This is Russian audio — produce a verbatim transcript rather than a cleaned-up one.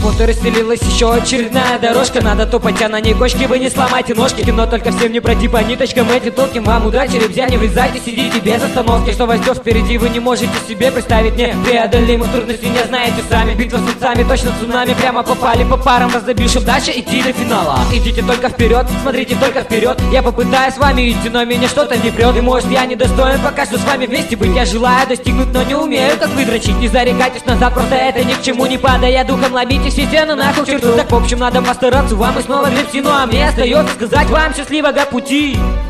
Вот и расстелилась еще очередная дорожка. Надо топать, а на ней кочки, вы не сломайте ножки. Кино только всем не пройти по ниточкам этим тонким. Вам удачи, ребзя, не влезайте, сидите без остановки. Что вас ждет впереди, вы не можете себе представить. Непреодолимых трудностей не знаете сами. Битва с отцами, точно цунами. Прямо попали по парам, разобившим дальше идти до финала. Идите только вперед, смотрите только вперед. Я попытаюсь с вами идти, но меня что-то не прет. И может я недостоин пока что с вами вместе быть. Я желаю достигнуть, но не умею, как вы дрочить. Не зарекайтесь назад, просто это ни к чему не падая духом. Ломите все стены нахуй черту. Так в общем надо постараться вам и снова гребсти. Ну а мне остается сказать вам счастливого пути.